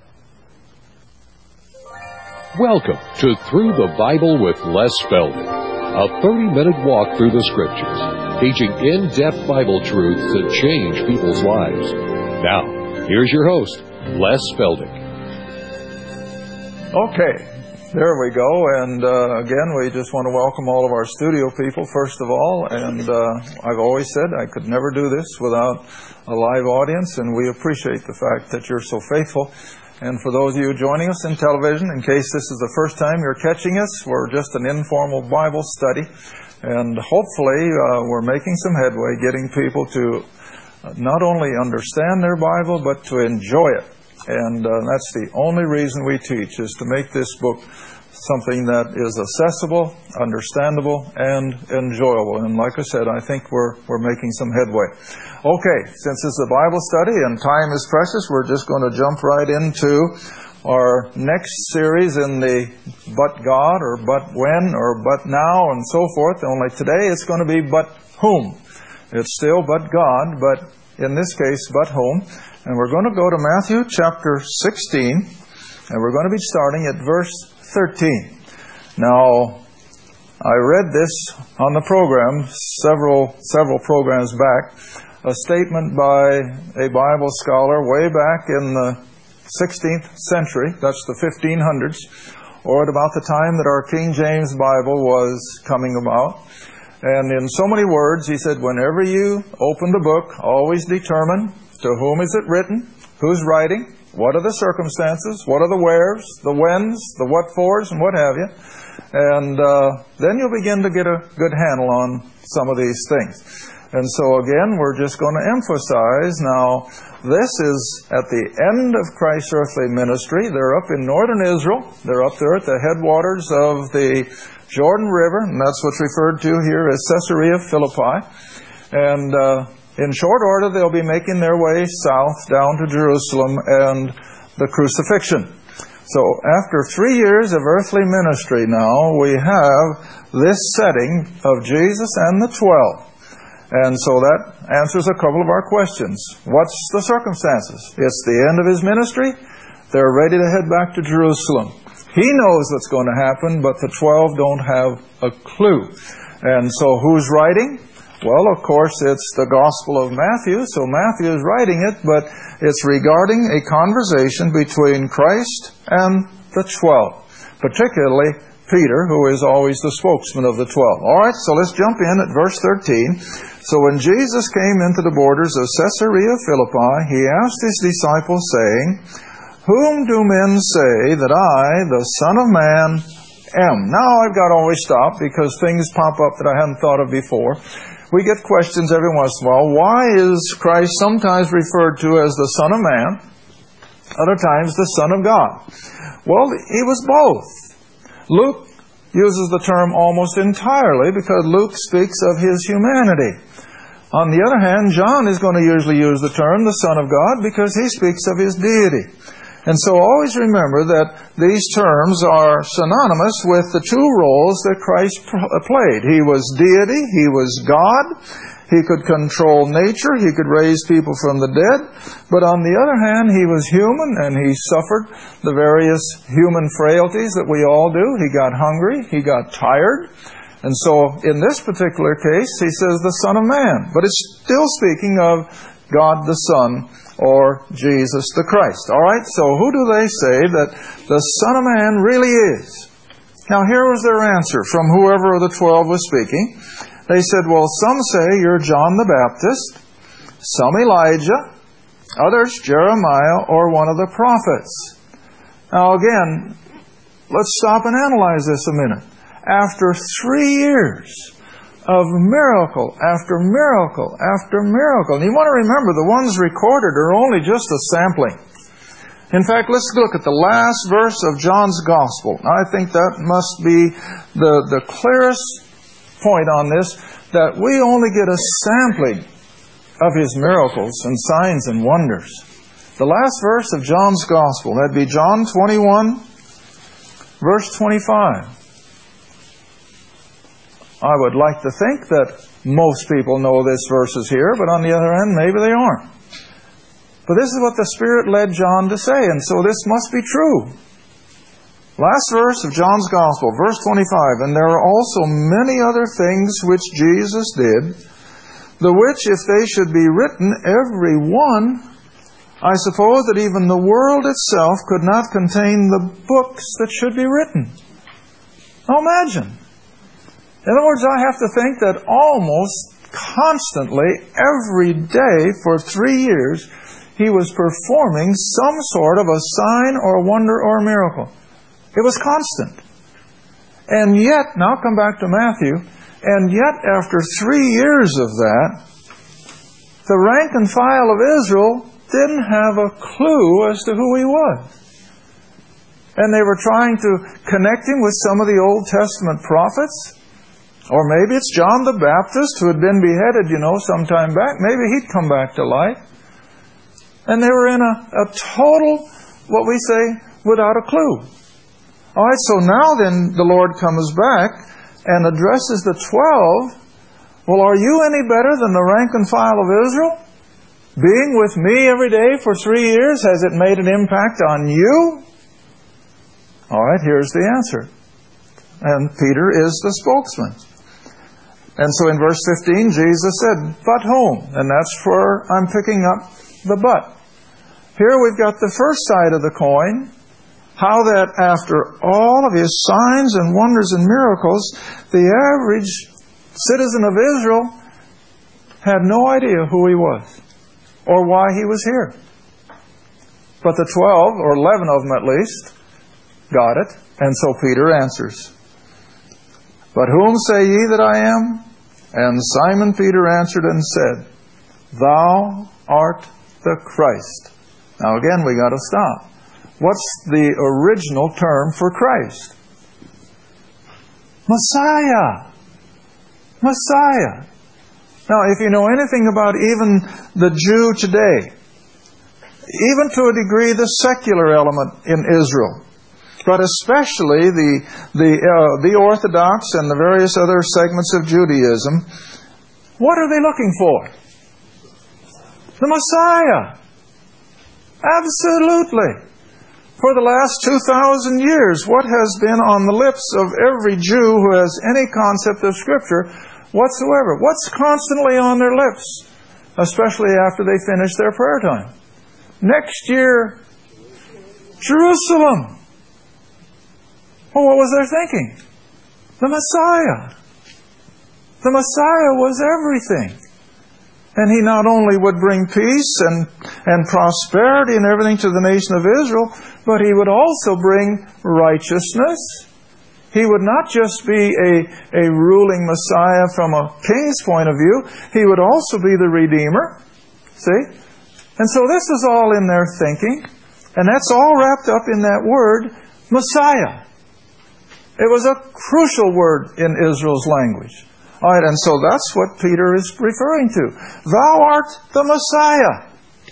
Welcome to Through the Bible with Les Feldick, a 30-minute walk through the Scriptures, teaching in-depth Bible truths that change people's lives. Now, here's your host, Les Feldick. Okay, there we go. And again, we just want to welcome all of our studio people, first of all. And I've always said I could never do this without a live audience, and we appreciate the fact that you're so faithful. And for those of you joining us in television, in case this is the first time you're catching us, we're just an informal Bible study. And hopefully we're making some headway getting people to not only understand their Bible, but to enjoy it. And that's the only reason we teach, is to make this book something that is accessible, understandable, and enjoyable. And like I said, I think we're making some headway. Okay, since it's a Bible study and time is precious, we're just going to jump right into our next series in the but God, or but when, or but now, and so forth. Only today it's going to be but whom. It's still but God, but in this case, but whom. And we're going to go to Matthew chapter 16, and we're going to be starting at verse 13. Now, I read this on the program several programs back, a statement by a Bible scholar way back in the 16th century, that's the 1500s, or at about the time that our King James Bible was coming about. And in so many words, he said, whenever you open the book, always determine to whom is it written, who's writing, what are the circumstances, what are the wheres, the whens, the what fors, and what have you. And then you'll begin to get a good handle on some of these things. And so again, we're just going to emphasize now, this is at the end of Christ's earthly ministry. They're up in northern Israel. They're up there at the headwaters of the Jordan River, and that's what's referred to here as Caesarea Philippi. And in short order, they'll be making their way south down to Jerusalem and the crucifixion. So after 3 years of earthly ministry now, we have this setting of Jesus and the 12. And so that answers a couple of our questions. What's the circumstances? It's the end of His ministry. They're ready to head back to Jerusalem. He knows what's going to happen, but the 12 don't have a clue. And so who's writing? Well, of course, it's the Gospel of Matthew, so Matthew is writing it, but it's regarding a conversation between Christ and the 12, particularly Peter, who is always the spokesman of the 12. All right, so let's jump in at verse 13. So when Jesus came into the borders of Caesarea Philippi, He asked His disciples, saying, whom do men say that I, the Son of Man, am? Now I've got to always stop because things pop up that I hadn't thought of before. We get questions every once in a while. Why is Christ sometimes referred to as the Son of Man, other times the Son of God? Well, He was both. Luke uses the term almost entirely because Luke speaks of His humanity. On the other hand, John is going to usually use the term the Son of God because he speaks of His deity. And so always remember that these terms are synonymous with the two roles that Christ played. He was deity, He was God, He could control nature, He could raise people from the dead. But on the other hand, He was human and He suffered the various human frailties that we all do. He got hungry, He got tired. And so in this particular case, He says the Son of Man. But it's still speaking of God the Son, or Jesus the Christ. All right, so who do they say that the Son of Man really is? Now here was their answer from whoever of the 12 was speaking. They said, well, some say you're John the Baptist, some Elijah, others Jeremiah or one of the prophets. Now again, let's stop and analyze this a minute. After 3 years of miracle after miracle after miracle. And you want to remember, the ones recorded are only just a sampling. In fact, let's look at the last verse of John's Gospel. I think that must be the clearest point on this, that we only get a sampling of His miracles and signs and wonders. The last verse of John's Gospel, that'd be John 21, verse 25. I would like to think that most people know this verse is here, but on the other hand, maybe they aren't. But this is what the Spirit led John to say, and so this must be true. Last verse of John's Gospel, verse 25. And there are also many other things which Jesus did, the which, if they should be written, every one, I suppose that even the world itself could not contain the books that should be written. Now imagine. In other words, I have to think that almost constantly, every day for 3 years, He was performing some sort of a sign or wonder or miracle. It was constant. And yet, now come back to Matthew, and yet after 3 years of that, the rank and file of Israel didn't have a clue as to who He was. And they were trying to connect Him with some of the Old Testament prophets. Or maybe it's John the Baptist who had been beheaded, some time back. Maybe he'd come back to life. And they were in a total, what we say, without a clue. All right, so now then the Lord comes back and addresses the 12. Well, are you any better than the rank and file of Israel? Being with me every day for 3 years, has it made an impact on you? All right, here's the answer. And Peter is the spokesman. And so in verse 15, Jesus said, "But whom?" And that's where I'm picking up the but. Here we've got the first side of the coin, how that after all of His signs and wonders and miracles, the average citizen of Israel had no idea who He was or why He was here. But the 12, or 11 of them at least, got it. And so Peter answers, "But whom say ye that I am?" And Simon Peter answered and said, "Thou art the Christ." Now again, we got to stop. What's the original term for Christ? Messiah. Messiah. Now, if you know anything about even the Jew today, even to a degree the secular element in Israel, but especially the Orthodox and the various other segments of Judaism, what are they looking for? The Messiah. Absolutely. For the last 2,000 years, what has been on the lips of every Jew who has any concept of Scripture whatsoever? What's constantly on their lips, especially after they finish their prayer time? Next year, Jerusalem. Well, what was their thinking? The Messiah. The Messiah was everything. And He not only would bring peace and prosperity and everything to the nation of Israel, but He would also bring righteousness. He would not just be a ruling Messiah from a king's point of view. He would also be the Redeemer. See? And so this is all in their thinking. And that's all wrapped up in that word, Messiah. It was a crucial word in Israel's language. All right, and so that's what Peter is referring to. Thou art the Messiah.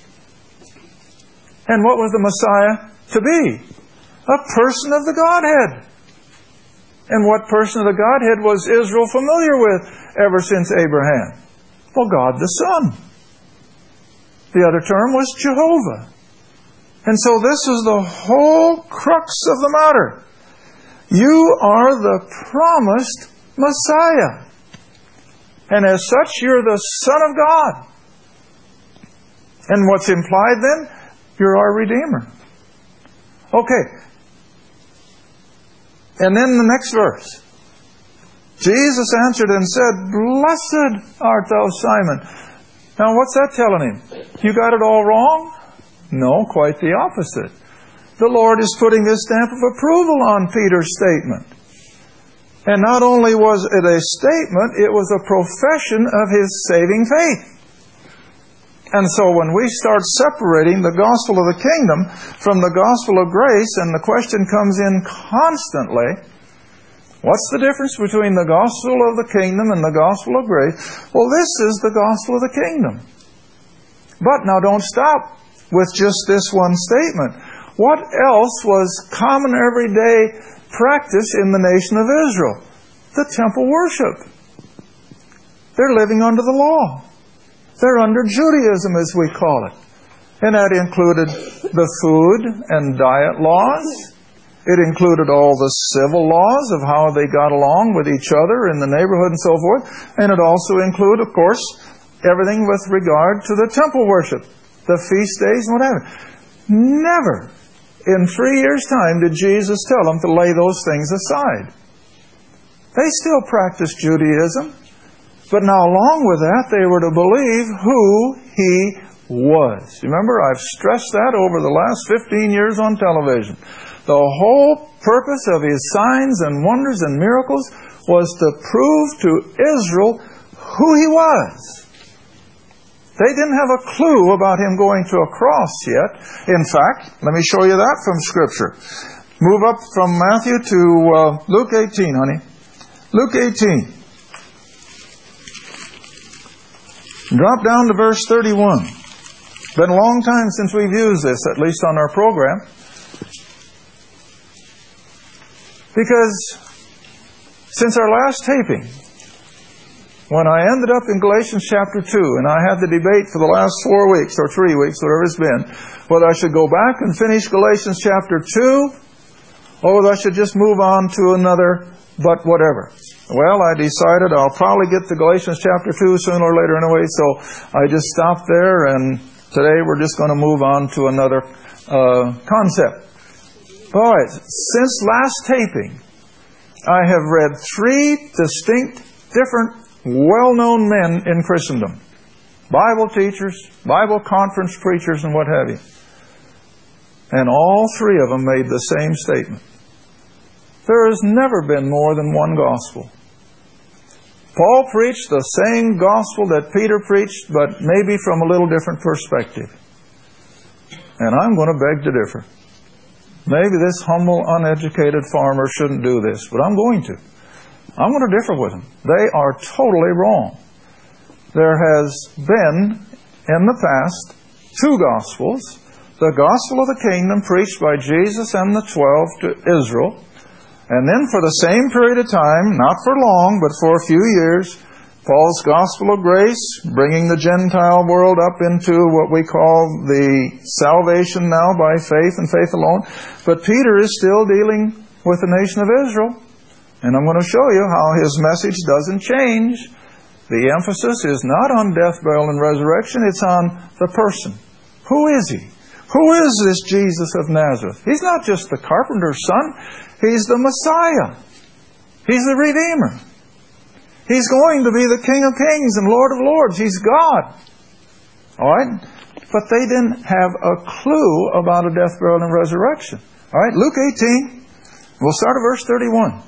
And what was the Messiah to be? A person of the Godhead. And what person of the Godhead was Israel familiar with ever since Abraham? Well, God the Son. The other term was Jehovah. And so this is the whole crux of the matter. You are the promised Messiah. And as such, you're the Son of God. And what's implied then? You're our Redeemer. Okay. And then the next verse. Jesus answered and said, "Blessed art thou, Simon." Now what's that telling him? You got it all wrong? No, quite the opposite. The Lord is putting His stamp of approval on Peter's statement. And not only was it a statement, it was a profession of His saving faith. And so when we start separating the gospel of the kingdom from the gospel of grace, and the question comes in constantly, what's the difference between the gospel of the kingdom and the gospel of grace? Well, this is the gospel of the kingdom. But now don't stop with just this one statement. What else was common everyday practice in the nation of Israel? The temple worship. They're living under the law. They're under Judaism, as we call it. And that included the food and diet laws. It included all the civil laws of how they got along with each other in the neighborhood and so forth. And it also included, of course, everything with regard to the temple worship, the feast days and whatever. Never in 3 years' time did Jesus tell them to lay those things aside. They still practiced Judaism, but now along with that, they were to believe who He was. Remember, I've stressed that over the last 15 years on television. The whole purpose of His signs and wonders and miracles was to prove to Israel who He was. They didn't have a clue about Him going to a cross yet. In fact, let me show you that from Scripture. Move up from Matthew to Luke 18, honey. Luke 18. Drop down to verse 31. Been a long time since we've used this, at least on our program. Because since our last taping, when I ended up in Galatians chapter 2, and I had the debate for the last 4 weeks, or 3 weeks, whatever it's been, whether I should go back and finish Galatians chapter 2, or whether I should just move on to another, but whatever. Well, I decided I'll probably get to Galatians chapter 2 sooner or later anyway, so I just stopped there, and today we're just going to move on to another concept. All right, since last taping, I have read 3 distinct, different, well-known men in Christendom. Bible teachers, Bible conference preachers, and what have you. And all 3 of them made the same statement. There has never been more than one gospel. Paul preached the same gospel that Peter preached, but maybe from a little different perspective. And I'm going to beg to differ. Maybe this humble, uneducated farmer shouldn't do this, but I'm going to. I'm going to differ with them. They are totally wrong. There has been, in the past, 2 gospels. The gospel of the kingdom preached by Jesus and the 12 to Israel. And then for the same period of time, not for long, but for a few years, Paul's gospel of grace, bringing the Gentile world up into what we call the salvation now by faith and faith alone. But Peter is still dealing with the nation of Israel. And I'm going to show you how his message doesn't change. The emphasis is not on death, burial, and resurrection. It's on the person. Who is He? Who is this Jesus of Nazareth? He's not just the carpenter's son. He's the Messiah. He's the Redeemer. He's going to be the King of Kings and Lord of Lords. He's God. All right? But they didn't have a clue about a death, burial, and resurrection. All right? Luke 18. We'll start at verse 31.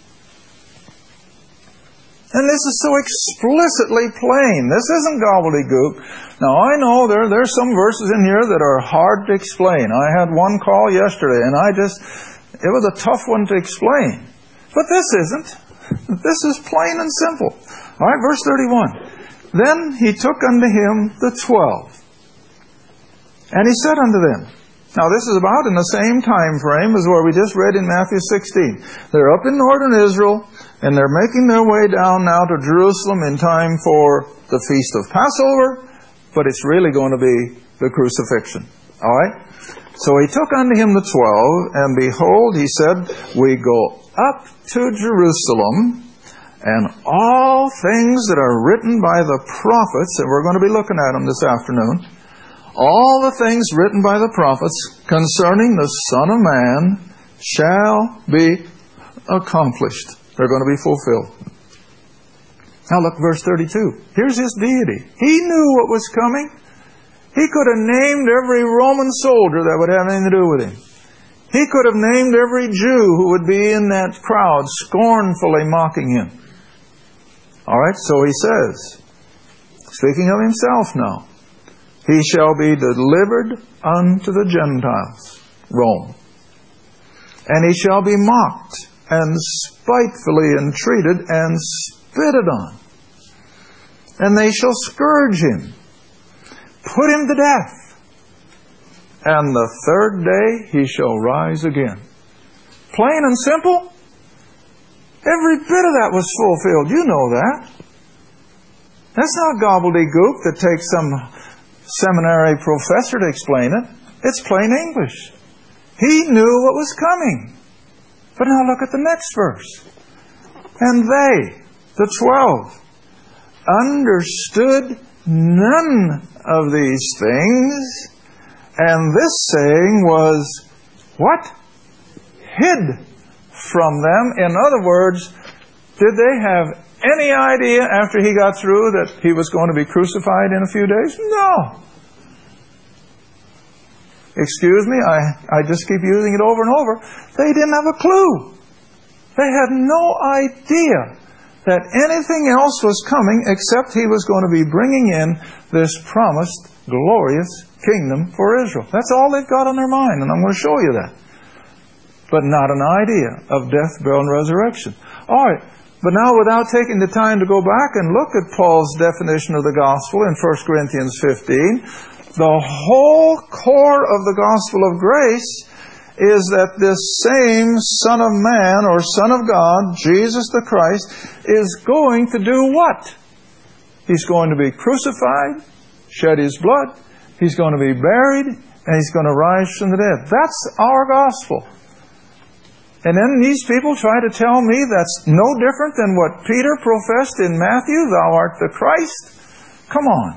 And this is so explicitly plain. This isn't gobbledygook. Now, I know there's some verses in here that are hard to explain. I had one call yesterday, and it was a tough one to explain. But this isn't. This is plain and simple. All right, verse 31. Then He took unto Him the 12. And He said unto them. Now, this is about in the same time frame as where we just read in Matthew 16. They're up in northern Israel, and they're making their way down now to Jerusalem in time for the Feast of Passover, but it's really going to be the crucifixion. All right? So He took unto Him the 12, and behold, He said, We go up to Jerusalem, and all things that are written by the prophets, and we're going to be looking at them this afternoon, all the things written by the prophets concerning the Son of Man shall be accomplished. They're going to be fulfilled. Now look, verse 32. Here's His deity. He knew what was coming. He could have named every Roman soldier that would have anything to do with Him. He could have named every Jew who would be in that crowd scornfully mocking Him. All right, so He says, speaking of Himself now, He shall be delivered unto the Gentiles, Rome. And He shall be mocked, and spitefully entreated, and spitted on. And they shall scourge Him, put Him to death. And the 3rd day He shall rise again. Plain and simple. Every bit of that was fulfilled. You know that. That's not gobbledygook that takes some seminary professor to explain it. It's plain English. He knew what was coming. But now look at the next verse. And they, the 12, understood none of these things. And this saying was, what? Hid from them. In other words, did they have any idea after he got through that he was going to be crucified in a few days? No. Excuse me, I just keep using it over and over. They didn't have a clue. They had no idea that anything else was coming except he was going to be bringing in this promised glorious kingdom for Israel. That's all they've got on their mind, and I'm going to show you that. But not an idea of death, burial, and resurrection. All right, but now without taking the time to go back and look at Paul's definition of the gospel in 1 Corinthians 15, the whole core of the gospel of grace is that this same Son of Man or Son of God, Jesus the Christ, is going to do what? He's going to be crucified, shed His blood, He's going to be buried, and He's going to rise from the dead. That's our gospel. And then these people try to tell me that's no different than what Peter professed in Matthew, thou art the Christ. Come on.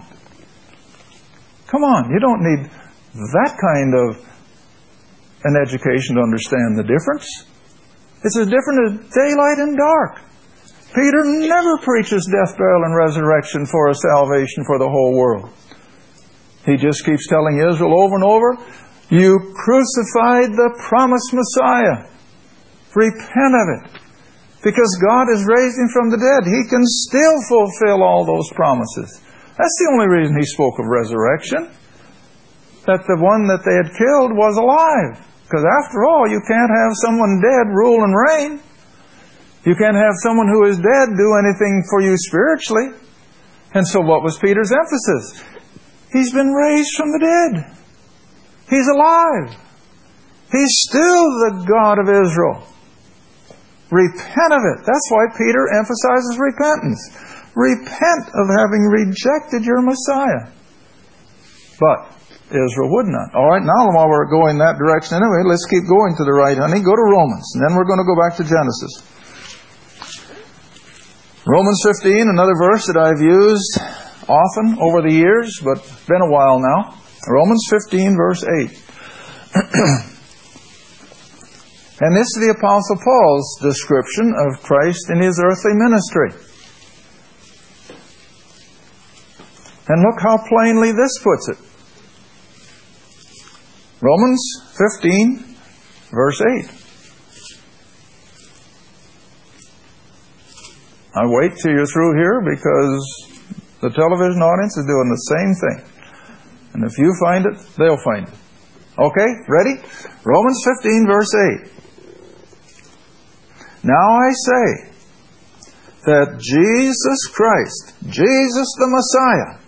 Come on, you don't need that kind of an education to understand the difference. It's as different as daylight and dark. Peter never preaches death, burial, and resurrection for a salvation for the whole world. He just keeps telling Israel over and over, you crucified the promised Messiah. Repent of it. Because God has raised Him from the dead. He can still fulfill all those promises. That's the only reason He spoke of resurrection. That the one that they had killed was alive. Because after all, you can't have someone dead rule and reign. You can't have someone who is dead do anything for you spiritually. And so what was Peter's emphasis? He's been raised from the dead. He's alive. He's still the God of Israel. Repent of it. That's why Peter emphasizes repentance. Repent of having rejected your Messiah. But Israel would not. All right, now while we're going that direction anyway, let's keep going to the right, honey. Go to Romans, and then we're going to go back to Genesis. Romans 15, another verse that I've used often over the years, but it's been a while now. Romans 15, verse 8. And this is the Apostle Paul's description of Christ in His earthly ministry. And look how plainly this puts it. Romans 15, verse 8. I wait till you're through here because the television audience is doing the same thing. And if you find it, they'll find it. Okay, ready? Romans 15, verse 8. Now I say that Jesus Christ, Jesus the Messiah,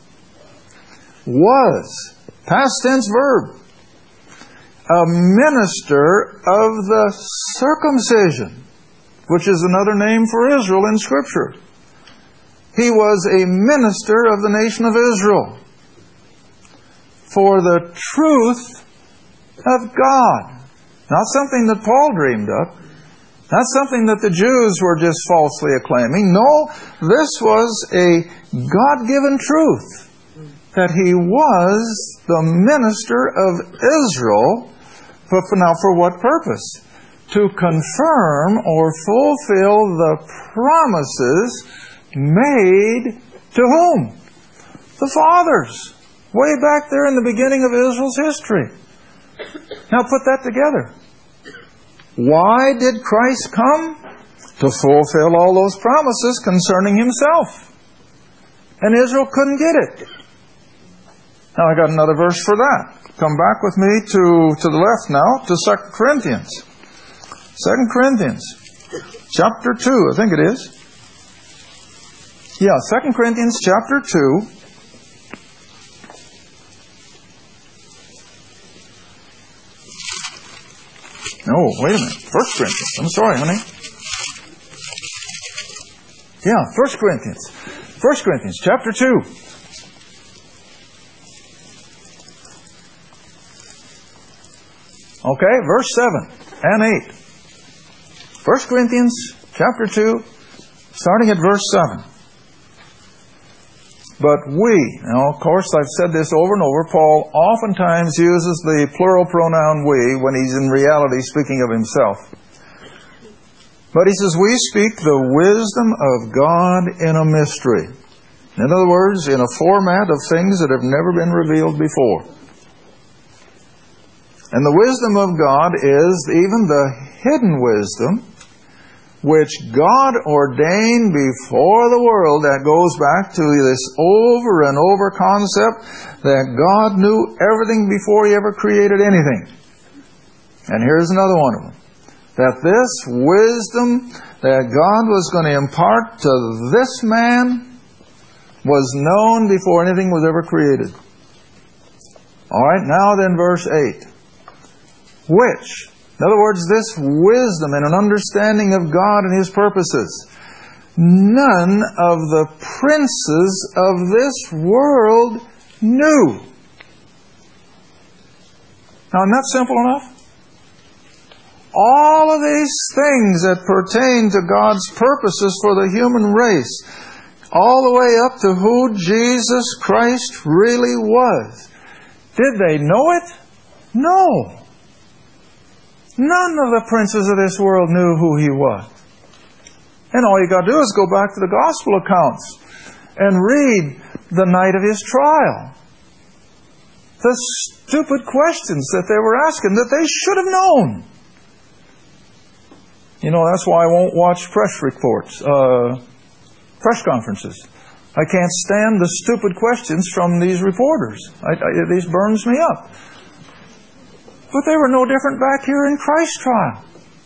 was, past tense verb, a minister of the circumcision, which is another name for Israel in Scripture. He was a minister of the nation of Israel for the truth of God. Not something that Paul dreamed up. Not something that the Jews were just falsely acclaiming. No, this was a God-given truth. That He was the minister of Israel. But now for what purpose? To confirm or fulfill the promises made to whom? The fathers. Way back there in the beginning of Israel's history. Now put that together. Why did Christ come? To fulfill all those promises concerning Himself. And Israel couldn't get it. Now I got another verse for that. Come back with me to the left now, to 2 Corinthians. 2 Corinthians, chapter 2, I think it is. Yeah, 2 Corinthians chapter 2. No, wait a minute. 1 Corinthians. I'm sorry, honey. Yeah, 1 Corinthians. 1 Corinthians chapter 2. Okay, verse 7 and 8. 1 Corinthians chapter 2, starting at verse 7. But we, now of course I've said this over and over, Paul oftentimes uses the plural pronoun we when he's in reality speaking of himself. But he says, we speak the wisdom of God in a mystery. In other words, in a format of things that have never been revealed before. And the wisdom of God is even the hidden wisdom which God ordained before the world. That goes back to this over and over concept that God knew everything before He ever created anything. And here's another one of them. That this wisdom that God was going to impart to this man was known before anything was ever created. Alright, now then verse 8. Which, in other words, this wisdom and an understanding of God and His purposes, none of the princes of this world knew. Now, isn't that simple enough? All of these things that pertain to God's purposes for the human race, all the way up to who Jesus Christ really was. Did they know it? No. None of the princes of this world knew who He was. And all you got to do is go back to the gospel accounts and read the night of His trial. The stupid questions that they were asking that they should have known. You know, that's why I won't watch press reports, press conferences. I can't stand the stupid questions from these reporters. These burns me up. But they were no different back here in Christ's trial.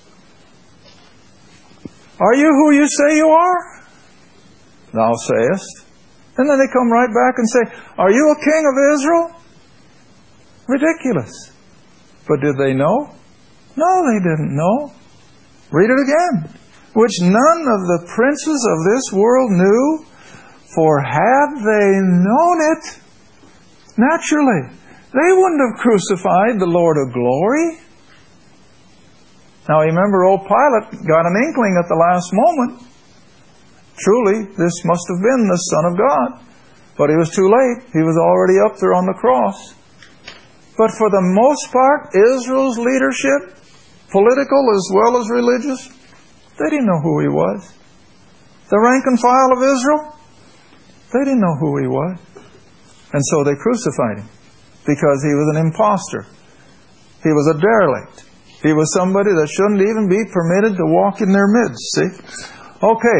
Are you who you say you are? Thou sayest. And then they come right back and say, are you a king of Israel? Ridiculous. But did they know? No, they didn't know. Read it again. Which none of the princes of this world knew, for had they known it, naturally, they wouldn't have crucified the Lord of glory. Now remember, old Pilate got an inkling at the last moment. Truly, this must have been the Son of God. But he was too late. He was already up there on the cross. But for the most part, Israel's leadership, political as well as religious, they didn't know who He was. The rank and file of Israel, they didn't know who He was. And so they crucified Him. Because He was an imposter. He was a derelict. He was somebody that shouldn't even be permitted to walk in their midst. See? Okay.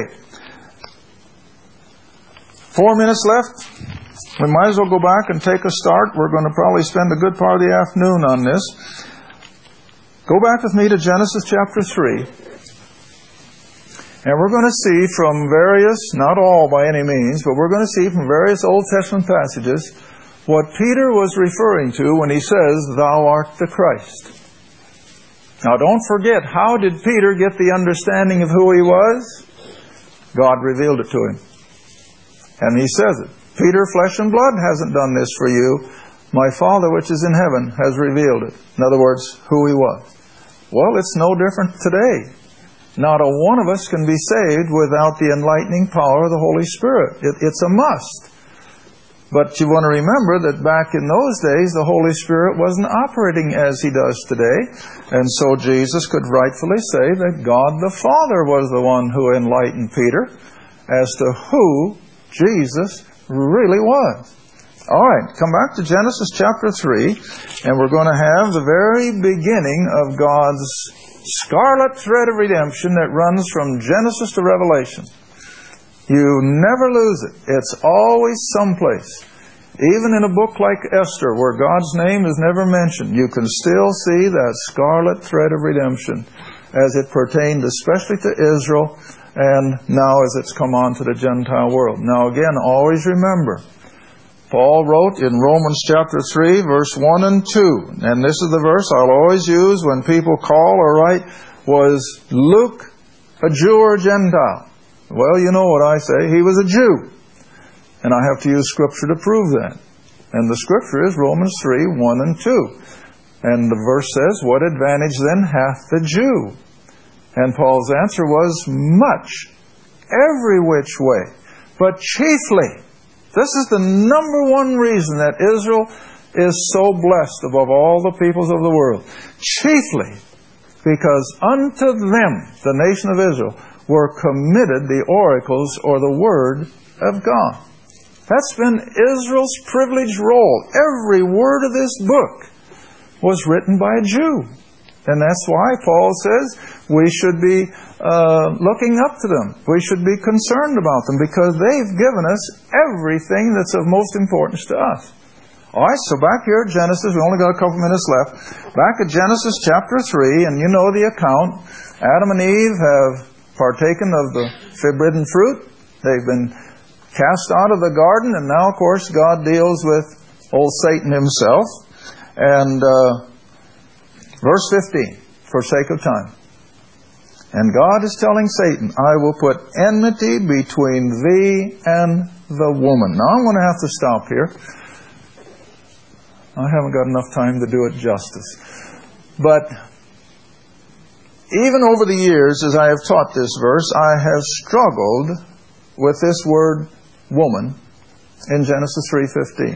4 minutes left. We might as well go back and take a start. We're going to probably spend a good part of the afternoon on this. Go back with me to Genesis chapter 3. And we're going to see from various, not all by any means, but we're going to see from various Old Testament passages what Peter was referring to when he says, Thou art the Christ. Now don't forget, how did Peter get the understanding of who he was? God revealed it to him. And he says it. Peter, flesh and blood hasn't done this for you. My Father which is in heaven has revealed it. In other words, who He was. Well, it's no different today. Not a one of us can be saved without the enlightening power of the Holy Spirit. It's a must. But you want to remember that back in those days, the Holy Spirit wasn't operating as He does today. And so Jesus could rightfully say that God the Father was the one who enlightened Peter as to who Jesus really was. All right, come back to Genesis chapter 3, and we're going to have the very beginning of God's scarlet thread of redemption that runs from Genesis to Revelation. You never lose it. It's always someplace. Even in a book like Esther, where God's name is never mentioned, you can still see that scarlet thread of redemption as it pertained especially to Israel and now as it's come on to the Gentile world. Now again, always remember, Paul wrote in Romans chapter 3, verse 1 and 2, and this is the verse I'll always use when people call or write, was Luke a Jew or a Gentile? Well, you know what I say. He was a Jew. And I have to use Scripture to prove that. And the Scripture is Romans 3, 1 and 2. And the verse says, what advantage then hath the Jew? And Paul's answer was, much, every which way, but chiefly. This is the number one reason that Israel is so blessed above all the peoples of the world. Chiefly because unto them, the nation of Israel, were committed the oracles or the Word of God. That's been Israel's privileged role. Every word of this book was written by a Jew. And that's why Paul says we should be looking up to them. We should be concerned about them because they've given us everything that's of most importance to us. All right, so back here at Genesis, we only got a couple minutes left. Back at Genesis chapter 3, and you know the account. Adam and Eve have partaken of the forbidden fruit. They've been cast out of the garden, and now, of course, God deals with old Satan himself. And verse 15, for sake of time. And God is telling Satan, I will put enmity between thee and the woman. Now, I'm going to have to stop here. I haven't got enough time to do it justice. But even over the years, as I have taught this verse, I have struggled with this word woman in Genesis 3:15.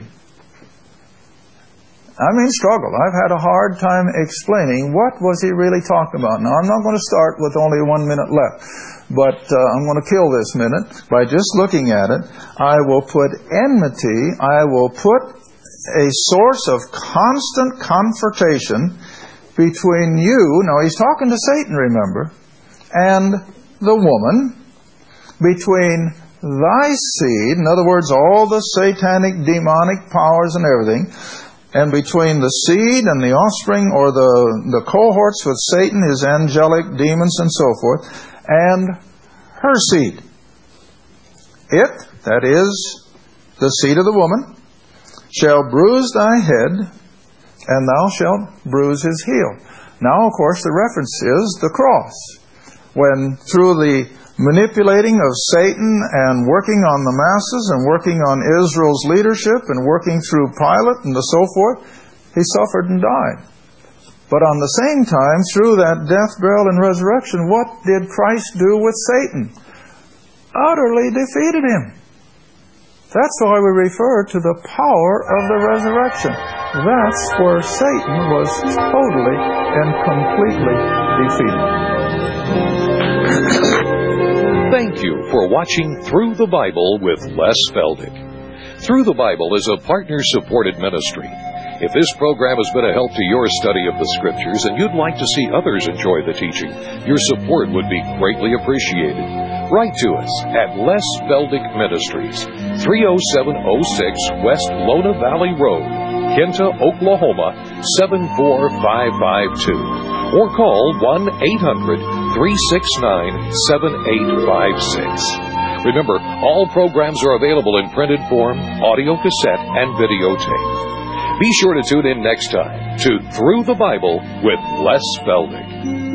I mean struggle. I've had a hard time explaining what was he really talking about. Now, I'm not going to start with only 1 minute left, but I'm going to kill this minute by just looking at it. I will put enmity, I will put a source of constant confrontation between you, now he's talking to Satan, remember, and the woman, between thy seed, in other words, all the satanic, demonic powers and everything, and between the seed and the offspring, or the cohorts with Satan, his angelic demons and so forth, and her seed. It, that is, the seed of the woman, shall bruise thy head, and thou shalt bruise his heel. Now, of course, the reference is the cross. When through the manipulating of Satan and working on the masses and working on Israel's leadership and working through Pilate and so forth, he suffered and died. But on the same time, through that death, burial, and resurrection, what did Christ do with Satan? Utterly defeated him. That's why we refer to the power of the resurrection. That's where Satan was totally and completely defeated. Thank you for watching Through the Bible with Les Feldick. Through the Bible is a partner-supported ministry. If this program has been a help to your study of the Scriptures and you'd like to see others enjoy the teaching, your support would be greatly appreciated. Write to us at Les Feldick Ministries, 30706 West Lona Valley Road, Kinta, Oklahoma, 74552. Or call 1-800-369-7856. Remember, all programs are available in printed form, audio cassette, and videotape. Be sure to tune in next time to Through the Bible with Les Feldick.